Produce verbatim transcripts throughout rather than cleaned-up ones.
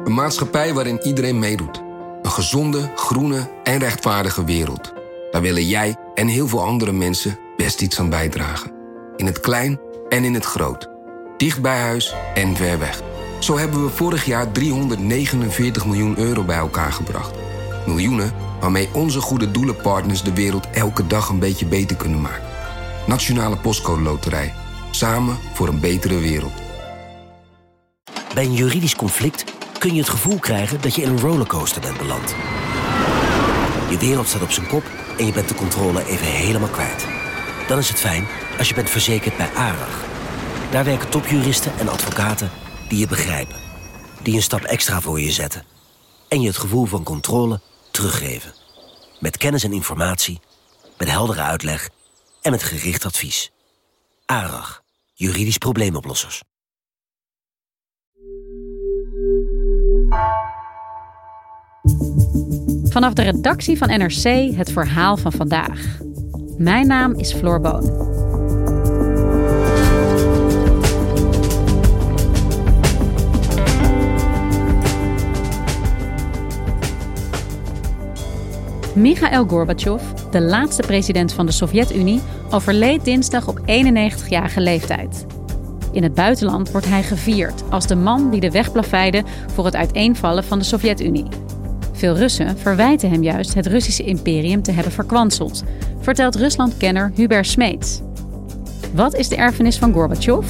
Een maatschappij waarin iedereen meedoet. Een gezonde, groene en rechtvaardige wereld. Daar willen jij en heel veel andere mensen best iets aan bijdragen. In het klein en in het groot. Dicht bij huis en ver weg. Zo hebben we vorig jaar driehonderdnegenenveertig miljoen euro bij elkaar gebracht. Miljoenen waarmee onze goede doelenpartners de wereld elke dag een beetje beter kunnen maken. Nationale Postcode Loterij. Samen voor een betere wereld. Bij een juridisch conflict kun je het gevoel krijgen dat je in een rollercoaster bent beland. Je wereld staat op zijn kop en je bent de controle even helemaal kwijt. Dan is het fijn als je bent verzekerd bij ARAG. Daar werken topjuristen en advocaten die je begrijpen. Die een stap extra voor je zetten. En je het gevoel van controle teruggeven. Met kennis en informatie, met heldere uitleg en met gericht advies. ARAG, juridisch probleemoplossers. Vanaf de redactie van N R C het verhaal van vandaag. Mijn naam is Floor Boon. Michail Gorbachev, de laatste president van de Sovjet-Unie, overleed dinsdag op eenennegentigjarige leeftijd. In het buitenland wordt hij gevierd als de man die de weg plaveide voor het uiteenvallen van de Sovjet-Unie. Veel Russen verwijten hem juist het Russische imperium te hebben verkwanseld, vertelt Rusland-kenner Hubert Smeets. Wat is de erfenis van Gorbachev?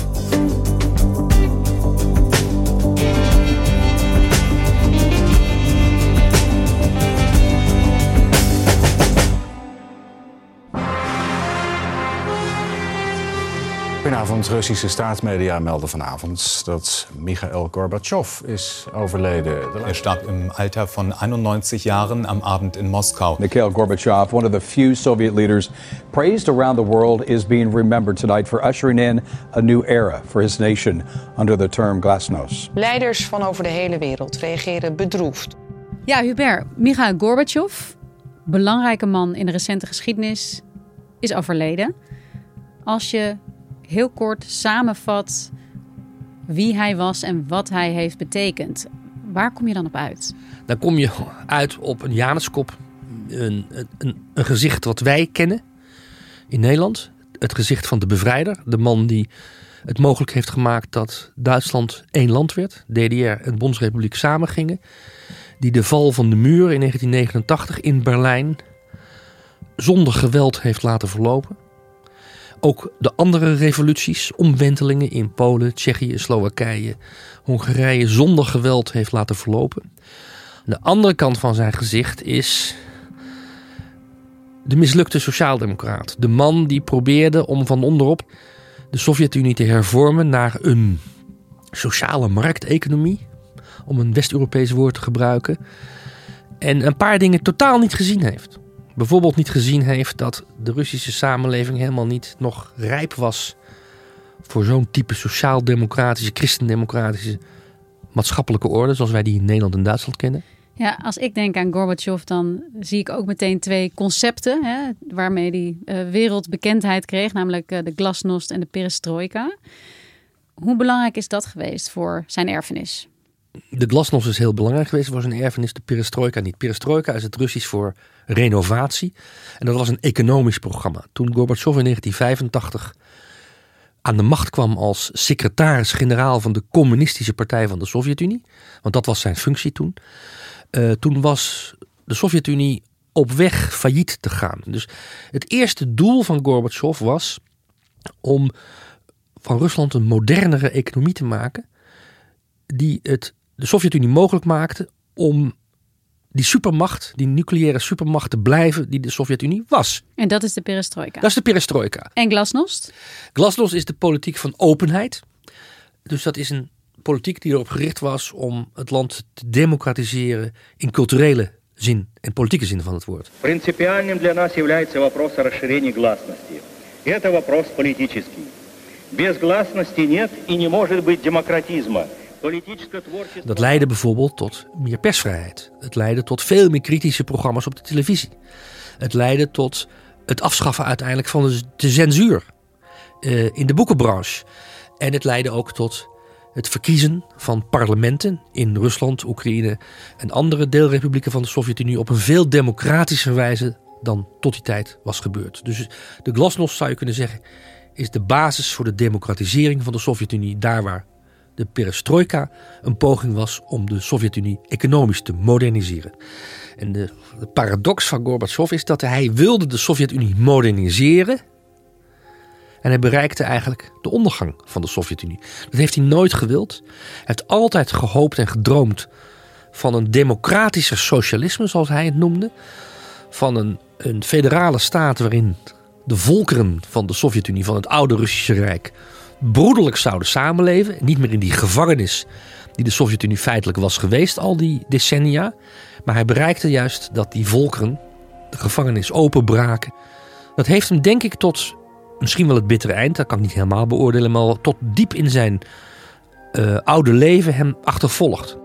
Goedenavond. Russische staatsmedia melden vanavond dat Michail Gorbachev is overleden. Er starb im Alter von einundneunzig Jahren am Abend in Moskau. Mikhail Gorbachev, one of the few Soviet leaders praised around the world, is being remembered tonight for ushering in a new era for his nation under the term glasnost. Leiders van over de hele wereld reageren bedroefd. Ja, Hubert, Michail Gorbachev, belangrijke man in de recente geschiedenis, is overleden. Als je heel kort samenvat wie hij was en wat hij heeft betekend, waar kom je dan op uit? Dan kom je uit op een Janeskop. Een, een, een gezicht wat wij kennen in Nederland. Het gezicht van de bevrijder. De man die het mogelijk heeft gemaakt dat Duitsland één land werd. D D R en Bondsrepubliek samengingen. Die de val van de muur in negentien negenentachtig in Berlijn zonder geweld heeft laten verlopen. Ook de andere revoluties, omwentelingen in Polen, Tsjechië, Slowakije, Hongarije zonder geweld heeft laten verlopen. De andere kant van zijn gezicht is de mislukte sociaaldemocraat. De man die probeerde om van onderop de Sovjet-Unie te hervormen naar een sociale markteconomie, om een West-Europees woord te gebruiken. En een paar dingen totaal niet gezien heeft. Bijvoorbeeld niet gezien heeft dat de Russische samenleving helemaal niet nog rijp was voor zo'n type sociaal-democratische, christendemocratische maatschappelijke orde, zoals wij die in Nederland en Duitsland kennen. Ja, als ik denk aan Gorbachev, dan zie ik ook meteen twee concepten, hè, waarmee hij uh, wereldbekendheid kreeg, namelijk uh, de glasnost en de perestrojka. Hoe belangrijk is dat geweest voor zijn erfenis? De glasnost is heel belangrijk geweest voor zijn erfenis, de perestrojka niet. Perestrojka is het Russisch voor renovatie. En dat was een economisch programma. Toen Gorbachev in negentien vijfentachtig aan de macht kwam als secretaris-generaal van de communistische partij van de Sovjet-Unie, want dat was zijn functie toen, uh, toen was de Sovjet-Unie op weg failliet te gaan. Dus het eerste doel van Gorbachev was om van Rusland een modernere economie te maken, die het de Sovjet-Unie mogelijk maakte om die supermacht, die nucleaire supermacht te blijven die de Sovjet-Unie was. En dat is de perestrojka. Dat is de perestrojka. En glasnost? Glasnost is de politiek van openheid. Dus dat is een politiek die erop gericht was om het land te democratiseren in culturele zin en politieke zin van het woord. Принципиальным для нас является вопрос о расширении гласности. Это вопрос политический. Без гласности нет и не может быть демократизма. Dat leidde bijvoorbeeld tot meer persvrijheid. Het leidde tot veel meer kritische programma's op de televisie. Het leidde tot het afschaffen uiteindelijk van de censuur uh, in de boekenbranche. En het leidde ook tot het verkiezen van parlementen in Rusland, Oekraïne en andere deelrepublieken van de Sovjet-Unie op een veel democratischer wijze dan tot die tijd was gebeurd. Dus de glasnost, zou je kunnen zeggen, is de basis voor de democratisering van de Sovjet-Unie, daar waar de perestrojka een poging was om de Sovjet-Unie economisch te moderniseren. En de, de paradox van Gorbachev is dat hij wilde de Sovjet-Unie moderniseren en hij bereikte eigenlijk de ondergang van de Sovjet-Unie. Dat heeft hij nooit gewild. Hij heeft altijd gehoopt en gedroomd van een democratischer socialisme, zoals hij het noemde. Van een, een federale staat waarin de volkeren van de Sovjet-Unie, van het oude Russische Rijk, broederlijk zouden samenleven. Niet meer in die gevangenis die de Sovjet-Unie feitelijk was geweest al die decennia. Maar hij bereikte juist dat die volkeren de gevangenis openbraken. Dat heeft hem, denk ik, tot misschien wel het bittere eind, dat kan ik niet helemaal beoordelen, maar tot diep in zijn uh, oude leven hem achtervolgd.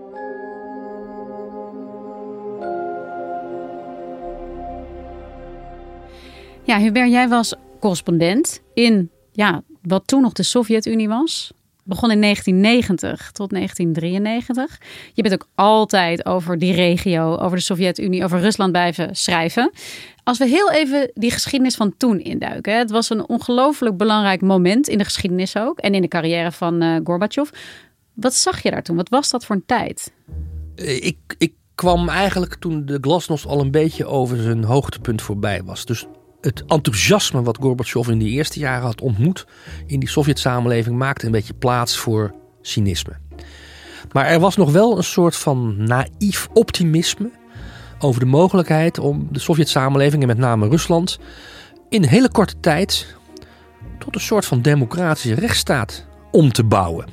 Ja, Hubert, jij was correspondent in ja, wat toen nog de Sovjet-Unie was. Begon in negentien negentig tot negentien drieënnegentig. Je bent ook altijd over die regio, over de Sovjet-Unie, over Rusland blijven schrijven. Als we heel even die geschiedenis van toen induiken. Hè. Het was een ongelooflijk belangrijk moment in de geschiedenis ook. En in de carrière van uh, Gorbachev. Wat zag je daar toen? Wat was dat voor een tijd? Ik, ik kwam eigenlijk toen de glasnost al een beetje over zijn hoogtepunt voorbij was. Dus het enthousiasme wat Gorbachev in de eerste jaren had ontmoet in die Sovjet-samenleving maakte een beetje plaats voor cynisme. Maar er was nog wel een soort van naïef optimisme over de mogelijkheid om de Sovjet-samenleving en met name Rusland in een hele korte tijd tot een soort van democratische rechtsstaat om te bouwen.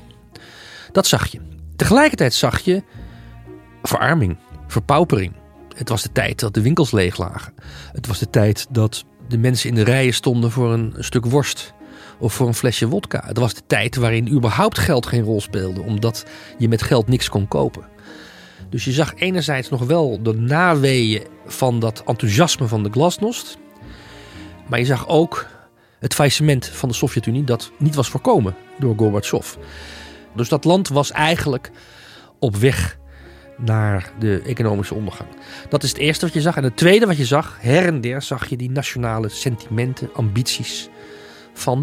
Dat zag je. Tegelijkertijd zag je verarming, verpaupering. Het was de tijd dat de winkels leeg lagen. Het was de tijd dat de mensen in de rijen stonden voor een, een stuk worst of voor een flesje wodka. Het was de tijd waarin überhaupt geld geen rol speelde, omdat je met geld niks kon kopen. Dus je zag enerzijds nog wel de naweeën van dat enthousiasme van de glasnost. Maar je zag ook het faillissement van de Sovjet-Unie dat niet was voorkomen door Gorbachev. Dus dat land was eigenlijk op weg naar de economische ondergang. Dat is het eerste wat je zag. En het tweede wat je zag, her en der zag je die nationale sentimenten, ambities van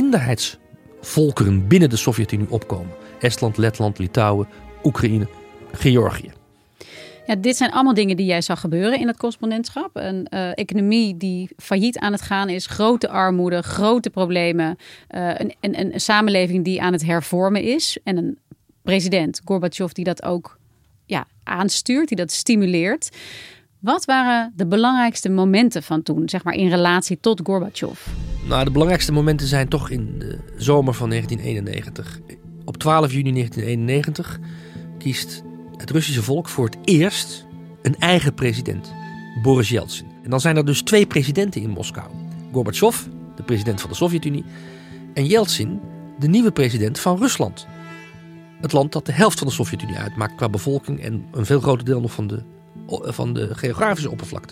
minderheidsvolkeren binnen de Sovjet-Unie opkomen. Estland, Letland, Litouwen, Oekraïne, Georgië. Ja, dit zijn allemaal dingen die jij zag gebeuren in het correspondentschap. Een uh, economie die failliet aan het gaan is, grote armoede, grote problemen. Uh, een, een, een samenleving die aan het hervormen is. En een president, Gorbachev, die dat ook ja, aanstuurt, die dat stimuleert. Wat waren de belangrijkste momenten van toen, zeg maar in relatie tot Gorbachev? Nou, de belangrijkste momenten zijn toch in de zomer van negentien eenennegentig. Op twaalf juni negentien eenennegentig kiest het Russische volk voor het eerst een eigen president, Boris Yeltsin. En dan zijn er dus twee presidenten in Moskou. Gorbachev, de president van de Sovjet-Unie, en Yeltsin, de nieuwe president van Rusland. Het land dat de helft van de Sovjet-Unie uitmaakt qua bevolking en een veel groter deel nog van de, van de geografische oppervlakte.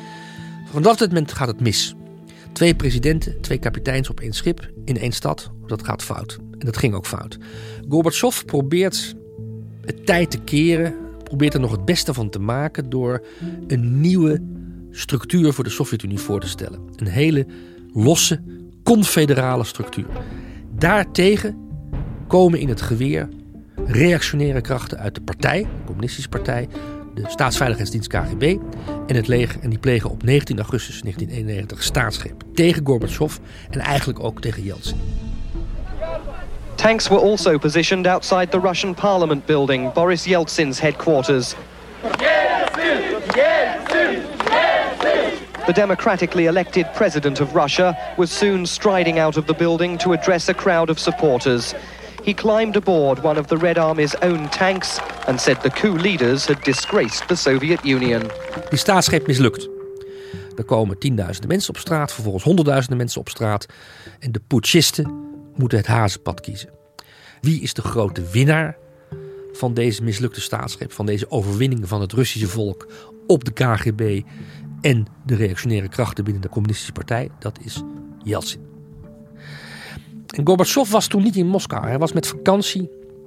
Vanaf dat moment gaat het mis. Twee presidenten, twee kapiteins op één schip in één stad, dat gaat fout. En dat ging ook fout. Gorbachev probeert het tijd te keren, probeert er nog het beste van te maken door een nieuwe structuur voor de Sovjet-Unie voor te stellen. Een hele losse, confederale structuur. Daartegen komen in het geweer reactionaire krachten uit de partij, de Communistische Partij, de Staatsveiligheidsdienst K G B en het leger. En die plegen op negentien augustus negentien eenennegentig staatsgreep tegen Gorbachev en eigenlijk ook tegen Yeltsin. Tanks were also positioned outside the Russian Parliament building, Boris Yeltsin's headquarters. Yeltsin! Yeltsin! Yeltsin! The democratically elected president of Russia was soon striding out of the building to address a crowd of supporters. He climbed aboard one of the Red Army's own tanks and said the coup leaders had disgraced the Soviet Union. Die staatsgreep mislukt. Er komen tienduizenden mensen op straat, vervolgens honderdduizenden mensen op straat. En de putschisten moeten het hazenpad kiezen. Wie is de grote winnaar van deze mislukte staatsgreep, van deze overwinning van het Russische volk op de K G B en de reactionaire krachten binnen de Communistische Partij? Dat is Yeltsin. En Gorbachev was toen niet in Moskou. Hij was met vakantie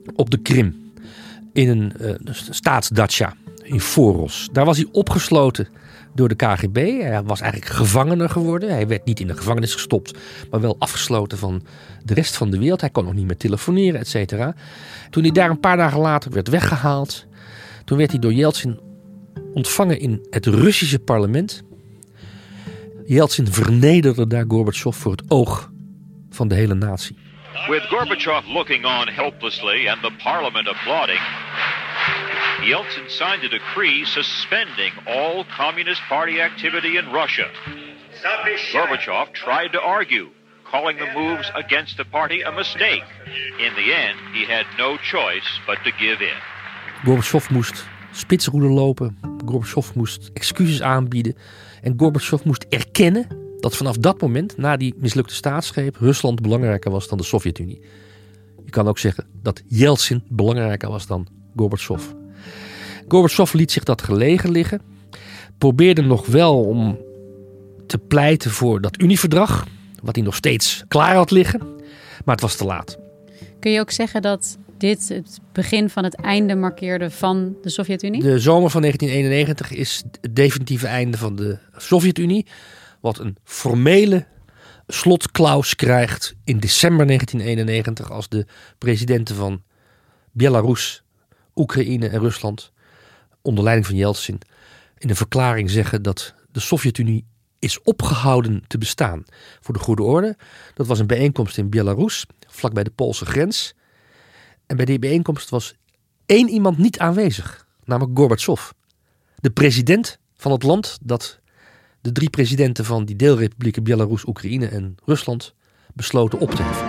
op de Krim. In een uh, staatsdacha in Foros. Daar was hij opgesloten door de K G B. Hij was eigenlijk gevangene geworden. Hij werd niet in de gevangenis gestopt, maar wel afgesloten van de rest van de wereld. Hij kon nog niet meer telefoneren, et cetera. Toen hij daar een paar dagen later werd weggehaald, toen werd hij door Yeltsin ontvangen in het Russische parlement. Yeltsin vernederde daar Gorbachev voor het oog van de hele natie. With Gorbachev looking on helplessly and the parliament applauding, Yeltsin signed a decree suspending all Communist Party activity in Russia. Gorbachev tried to argue, calling the moves against the party a mistake. In the end, he had no choice but to give in. Gorbachev moest spitsroeden lopen. Gorbachev moest excuses aanbieden. En Gorbachev moest erkennen dat vanaf dat moment, na die mislukte staatsgreep, Rusland belangrijker was dan de Sovjet-Unie. Je kan ook zeggen dat Yeltsin belangrijker was dan Gorbachev. Gorbachev liet zich dat gelegen liggen. Probeerde nog wel om te pleiten voor dat Unieverdrag, wat hij nog steeds klaar had liggen. Maar het was te laat. Kun je ook zeggen dat dit het begin van het einde markeerde van de Sovjet-Unie? De zomer van negentien eenennegentig is het definitieve einde van de Sovjet-Unie. Wat een formele slotklaus krijgt in december negentien eenennegentig... als de presidenten van Belarus, Oekraïne en Rusland onder leiding van Yeltsin in een verklaring zeggen dat de Sovjet-Unie is opgehouden te bestaan. Voor de goede orde, dat was een bijeenkomst in Belarus, vlakbij de Poolse grens. En bij die bijeenkomst was één iemand niet aanwezig, namelijk Gorbachev. De president van het land dat de drie presidenten van die deelrepublieken Belarus, Oekraïne en Rusland besloten op te heffen.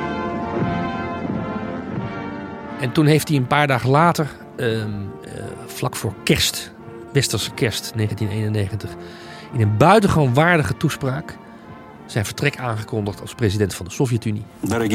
En toen heeft hij een paar dagen later, uh, uh, vlak voor kerst, westerse kerst negentien eenennegentig, in een buitengewoon waardige toespraak zijn vertrek aangekondigd als president van de Sovjet-Unie.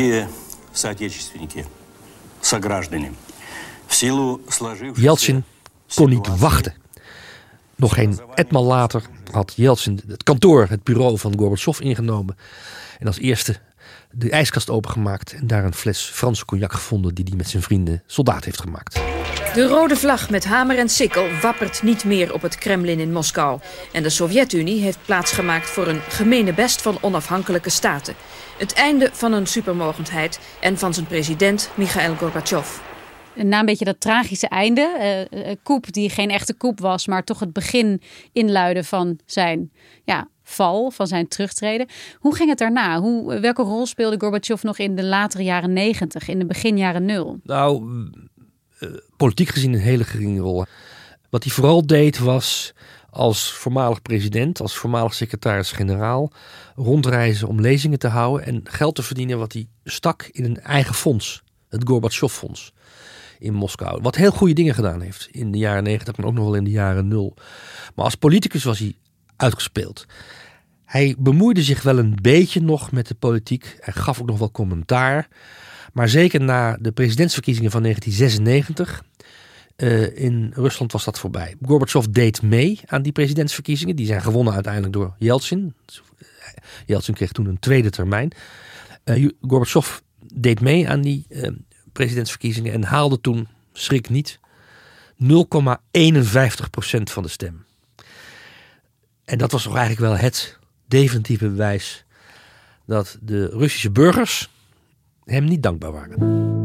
Yeltsin kon niet wachten. Nog geen etmaal later had Yeltsin het kantoor, het bureau van Gorbachev ingenomen. En als eerste de ijskast opengemaakt en daar een fles Franse cognac gevonden die hij met zijn vrienden soldaat heeft gemaakt. De rode vlag met hamer en sikkel wappert niet meer op het Kremlin in Moskou. En de Sovjet-Unie heeft plaatsgemaakt voor een gemene best van onafhankelijke staten. Het einde van een supermogendheid en van zijn president Michail Gorbachev. Na een beetje dat tragische einde, uh, een coup die geen echte coup was, maar toch het begin inluiden van zijn ja, val, van zijn terugtreden. Hoe ging het daarna? Hoe, welke rol speelde Gorbachev nog in de latere jaren negentig, in de begin jaren nul? Nou, uh, politiek gezien een hele geringe rol. Wat hij vooral deed was als voormalig president, als voormalig secretaris-generaal rondreizen om lezingen te houden en geld te verdienen wat hij stak in een eigen fonds, het Gorbachev-fonds in Moskou. Wat heel goede dingen gedaan heeft in de jaren negentig, maar ook nog wel in de jaren nul. Maar als politicus was hij uitgespeeld. Hij bemoeide zich wel een beetje nog met de politiek. Hij gaf ook nog wel commentaar. Maar zeker na de presidentsverkiezingen van negentien zesennegentig uh, in Rusland was dat voorbij. Gorbachev deed mee aan die presidentsverkiezingen. Die zijn gewonnen uiteindelijk door Yeltsin. Yeltsin kreeg toen een tweede termijn. Uh, Gorbachev deed mee aan die uh, presidentsverkiezingen en haalde toen, schrik niet, nul komma eenenvijftig procent van de stem. En dat was toch eigenlijk wel het definitieve bewijs dat de Russische burgers hem niet dankbaar waren.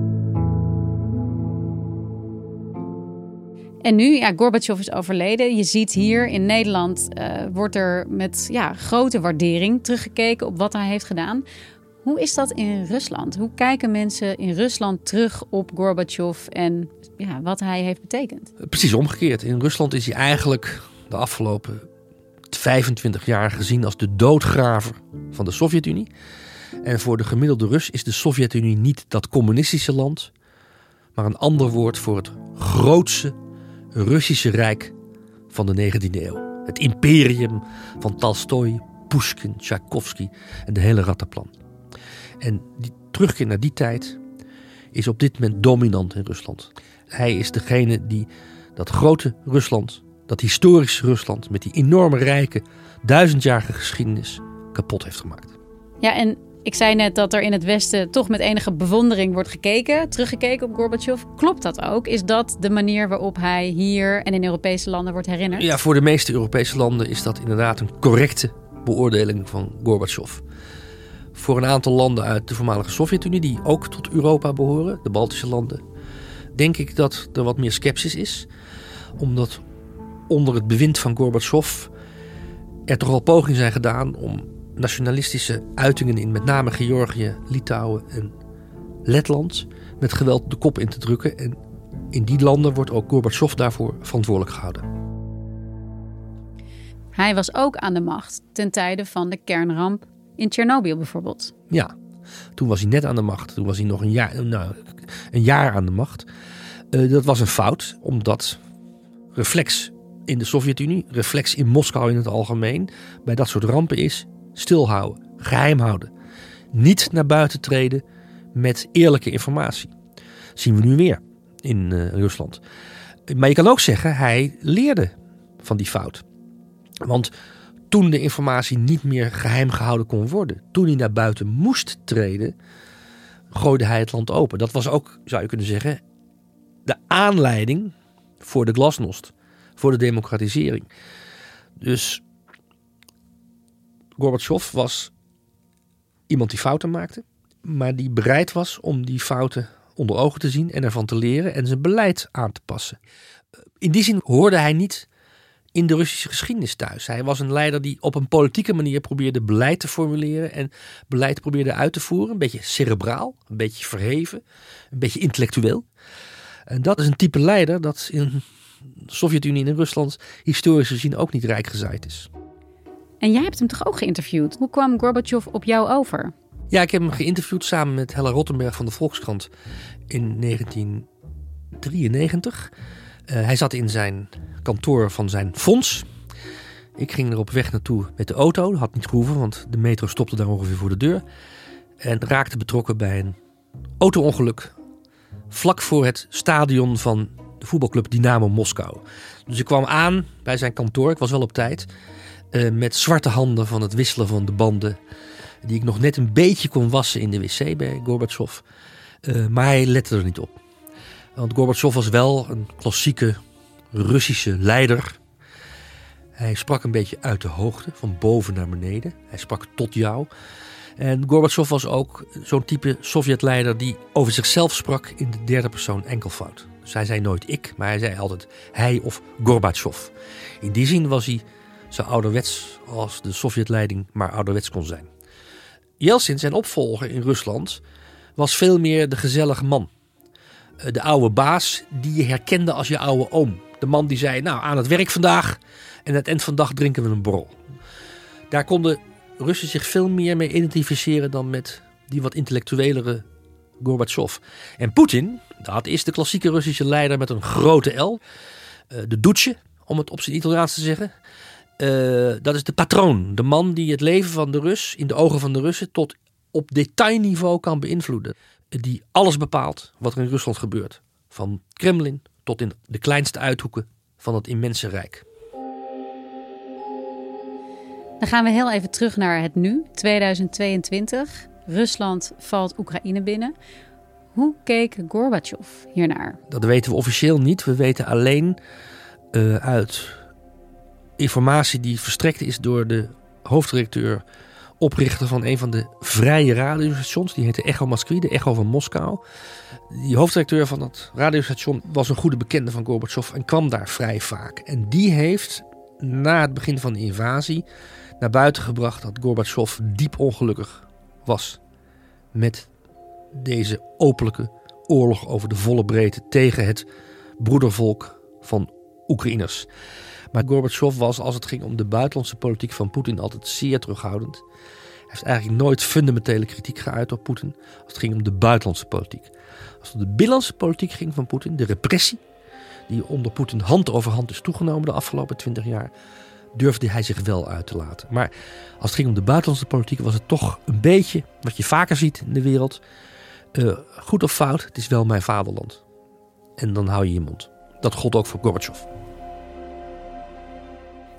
En nu, ja, Gorbachev is overleden. Je ziet hier in Nederland uh, wordt er met ja, grote waardering teruggekeken op wat hij heeft gedaan. Hoe is dat in Rusland? Hoe kijken mensen in Rusland terug op Gorbachev en ja, wat hij heeft betekend? Precies omgekeerd. In Rusland is hij eigenlijk de afgelopen vijfentwintig jaar gezien als de doodgraver van de Sovjet-Unie. En voor de gemiddelde Rus is de Sovjet-Unie niet dat communistische land, maar een ander woord voor het grootste Russische rijk van de negentiende eeuw. Het imperium van Tolstoj, Pushkin, Tchaikovsky en de hele rattenplan. En die terugkeer naar die tijd is op dit moment dominant in Rusland. Hij is degene die dat grote Rusland, dat historische Rusland met die enorme rijke, duizendjarige geschiedenis kapot heeft gemaakt. Ja, en Ik zei net dat er in het Westen toch met enige bewondering wordt gekeken, teruggekeken op Gorbachev. Klopt dat ook? Is dat de manier waarop hij hier en in Europese landen wordt herinnerd? Ja, voor de meeste Europese landen is dat inderdaad een correcte beoordeling van Gorbachev. Voor een aantal landen uit de voormalige Sovjet-Unie, die ook tot Europa behoren, de Baltische landen, denk ik dat er wat meer scepsis is. Omdat onder het bewind van Gorbachev er toch al pogingen zijn gedaan om nationalistische uitingen in met name Georgië, Litouwen en Letland met geweld de kop in te drukken. En in die landen wordt ook Gorbachev daarvoor verantwoordelijk gehouden. Hij was ook aan de macht ten tijde van de kernramp in Tsjernobyl bijvoorbeeld. Ja, toen was hij net aan de macht. Toen was hij nog een jaar, nou, een jaar aan de macht. Uh, dat was een fout, omdat reflex in de Sovjet-Unie, reflex in Moskou in het algemeen, bij dat soort rampen is stilhouden, geheim houden. Niet naar buiten treden met eerlijke informatie. Dat zien we nu weer in uh, Rusland. Maar je kan ook zeggen, hij leerde van die fout. Want toen de informatie niet meer geheim gehouden kon worden, toen hij naar buiten moest treden, gooide hij het land open. Dat was ook, zou je kunnen zeggen, de aanleiding voor de glasnost, voor de democratisering. Dus Gorbachev was iemand die fouten maakte, maar die bereid was om die fouten onder ogen te zien en ervan te leren en zijn beleid aan te passen. In die zin hoorde hij niet in de Russische geschiedenis thuis. Hij was een leider die op een politieke manier probeerde beleid te formuleren en beleid probeerde uit te voeren. Een beetje cerebraal, een beetje verheven, een beetje intellectueel. En dat is een type leider dat in de Sovjet-Unie en in Rusland historisch gezien ook niet rijk gezaaid is. En jij hebt hem toch ook geïnterviewd? Hoe kwam Gorbachev op jou over? Ja, ik heb hem geïnterviewd samen met Hella Rottenberg van de Volkskrant in negentien drieënnegentig. Uh, hij zat in zijn kantoor van zijn fonds. Ik ging er op weg naartoe met de auto. Dat had niet gehoeven, want de metro stopte daar ongeveer voor de deur. En raakte betrokken bij een auto-ongeluk vlak voor het stadion van de voetbalclub Dynamo Moskou. Dus ik kwam aan bij zijn kantoor, ik was wel op tijd, uh, met zwarte handen van het wisselen van de banden, die ik nog net een beetje kon wassen in de wc bij Gorbachev. Uh, maar hij lette er niet op. Want Gorbachev was wel een klassieke Russische leider. Hij sprak een beetje uit de hoogte, van boven naar beneden. Hij sprak tot jou. En Gorbachev was ook zo'n type Sovjetleider die over zichzelf sprak in de derde persoon enkelvoud. Dus hij zei nooit ik, maar hij zei altijd hij of Gorbachev. In die zin was hij zo ouderwets als de Sovjetleiding maar ouderwets kon zijn. Jeltsin, zijn opvolger in Rusland, was veel meer de gezellige man. De oude baas die je herkende als je oude oom. De man die zei, nou aan het werk vandaag en aan het eind van de dag drinken we een borrel. Daar konden Russen zich veel meer mee identificeren dan met die wat intellectuelere Gorbachev. En Poetin, dat is de klassieke Russische leider met een grote L. De Duce, om het op zijn Italiaans te zeggen. Uh, dat is de patroon. De man die het leven van de Rus in de ogen van de Russen tot op detailniveau kan beïnvloeden. Die alles bepaalt wat er in Rusland gebeurt. Van Kremlin tot in de kleinste uithoeken van het immense rijk. Dan gaan we heel even terug naar het nu, tweeduizend tweeëntwintig. Rusland valt Oekraïne binnen. Hoe keek Gorbachev hiernaar? Dat weten we officieel niet. We weten alleen uh, uit informatie die verstrekt is door de hoofddirecteur, oprichter van een van de vrije radiostations. Die heette Echo Moskwi, de Echo van Moskou. Die hoofddirecteur van dat radiostation was een goede bekende van Gorbachev en kwam daar vrij vaak. En die heeft na het begin van de invasie naar buiten gebracht dat Gorbachev diep ongelukkig was met deze openlijke oorlog over de volle breedte tegen het broedervolk van Oekraïners. Maar Gorbachev was, als het ging om de buitenlandse politiek van Poetin, altijd zeer terughoudend. Hij heeft eigenlijk nooit fundamentele kritiek geuit op Poetin als het ging om de buitenlandse politiek. Als het om de binnenlandse politiek ging van Poetin, de repressie die onder Poetin hand over hand is toegenomen de afgelopen twintig jaar, durfde hij zich wel uit te laten. Maar als het ging om de buitenlandse politiek was het toch een beetje wat je vaker ziet in de wereld. Uh, goed of fout, het is wel mijn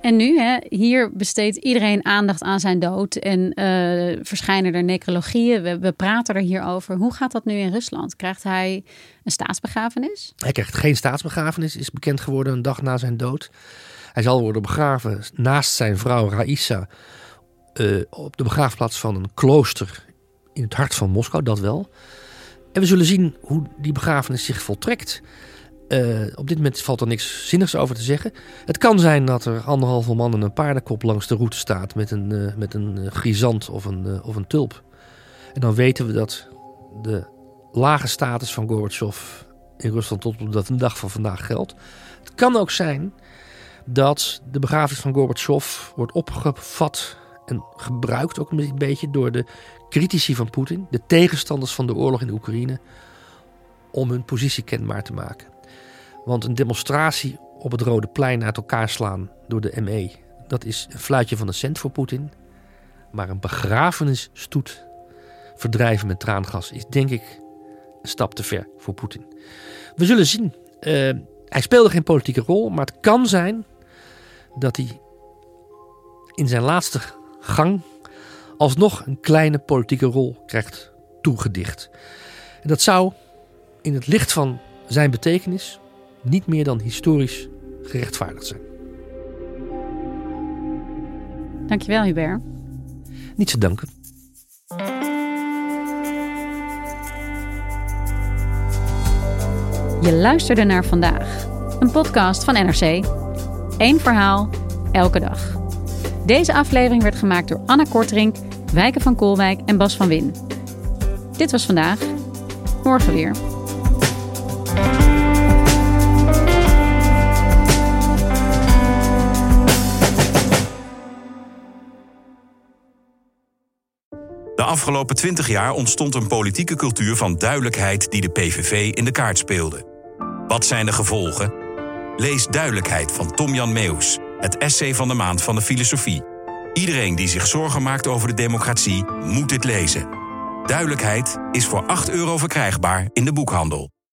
En nu, hè, hier besteedt iedereen aandacht aan zijn dood en uh, verschijnen er necrologieën. We, we praten er hier over. Hoe gaat dat nu in Rusland? Krijgt hij een staatsbegrafenis? Hij krijgt geen staatsbegrafenis, is bekend geworden een dag na zijn dood. Hij zal worden begraven naast zijn vrouw Raïsa uh, op de begraafplaats van een klooster in het hart van Moskou, dat wel. En we zullen zien hoe die begrafenis zich voltrekt. Uh, op dit moment valt er niks zinnigs over te zeggen. Het kan zijn dat er anderhalve man en een paardenkop langs de route staat met een, uh, met een uh, grisant of een, uh, of een tulp. En dan weten we dat de lage status van Gorbachev in Rusland tot op de dag van vandaag geldt. Het kan ook zijn dat de begrafenis van Gorbachev wordt opgevat en gebruikt ook een beetje door de critici van Poetin, de tegenstanders van de oorlog in de Oekraïne, om hun positie kenbaar te maken. Want een demonstratie op het Rode Plein uit elkaar slaan door de M E, dat is een fluitje van een cent voor Poetin. Maar een begrafenisstoet verdrijven met traangas is denk ik een stap te ver voor Poetin. We zullen zien. Uh, hij speelde geen politieke rol, maar het kan zijn dat hij in zijn laatste gang alsnog een kleine politieke rol krijgt toegedicht. En dat zou in het licht van zijn betekenis niet meer dan historisch gerechtvaardigd zijn. Dankjewel, Hubert. Niet te danken. Je luisterde naar Vandaag, een podcast van N R C. Eén verhaal, elke dag. Deze aflevering werd gemaakt door Anna Kortrink, Wijken van Koolwijk en Bas van Win. Dit was Vandaag. Morgen weer. De afgelopen twintig jaar ontstond een politieke cultuur van duidelijkheid die de P V V in de kaart speelde. Wat zijn de gevolgen? Lees Duidelijkheid van Tom-Jan Meus, het essay van de maand van de filosofie. Iedereen die zich zorgen maakt over de democratie moet dit lezen. Duidelijkheid is voor acht euro verkrijgbaar in de boekhandel.